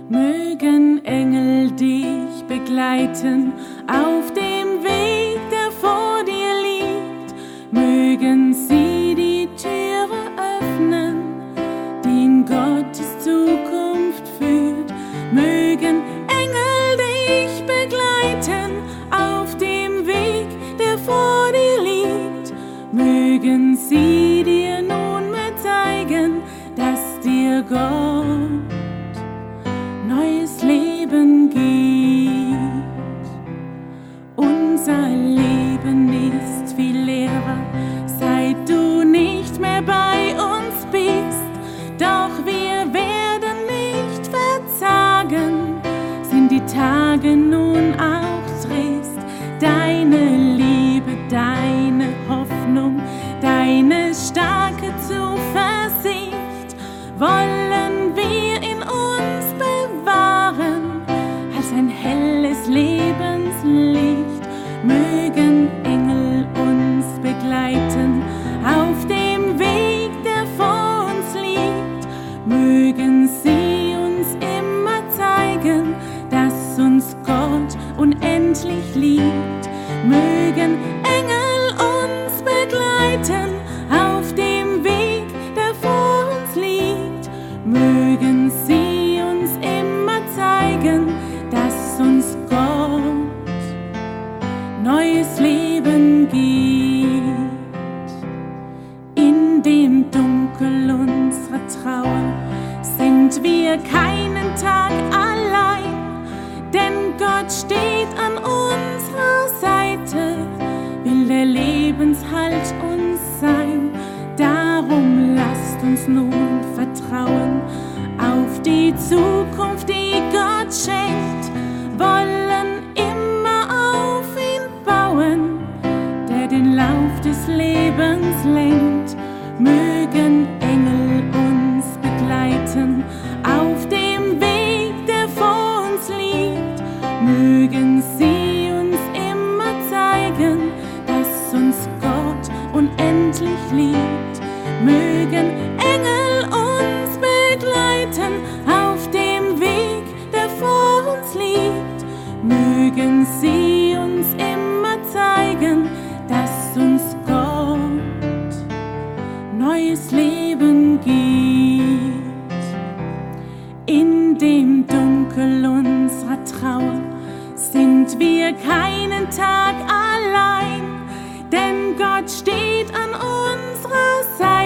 Mögen Engel dich begleiten auf dem Weg, der vor dir liegt. Mögen sie die Türe öffnen, die in Gottes Zukunft führt. Mögen Engel dich begleiten auf dem Weg, der vor dir liegt. Mögen sie dir nunmehr zeigen, dass dir Gott neues Leben gibt. Unser Leben ist viel leerer, seit du nicht mehr bei uns bist. Doch wir werden nicht verzagen, sind die Tage nun auch trist. Deine Liebe, deine Hoffnung, deine starke Zuversicht wollen wir in uns bewahren als ein helles Lebenslicht. Mögen Engel uns begleiten auf dem Weg, der vor uns liegt. Mögen sie uns immer zeigen, dass uns Gott unendlich liebt. Mögen Engel uns begleiten auf dem Weg, der vor uns liegt. Mögen sie uns immer zeigen, dass uns Gott neues Leben gibt. In dem Dunkel unserer Trauer sind wir keinen Tag allein, denn Gott steht an unserer Seite, will der Lebenshalt uns sein. Darum lasst uns nun vertrauen auf die Zukunft, die Gott schenkt, wollen immer auf ihn bauen, der den Lauf des Lebens lenkt. Mögen Engel uns begleiten auf dem Weg, der vor uns liegt. Mögen sie uns immer zeigen, dass uns Gott unendlich liebt. Mögen Engel uns begleiten auf dem Weg, der vor uns liegt. Mögen sie uns immer zeigen, dass uns Gott neues Leben gibt. In dem Dunkel unserer Trauer sind wir keinen Tag allein, denn Gott steht an unserer Seite.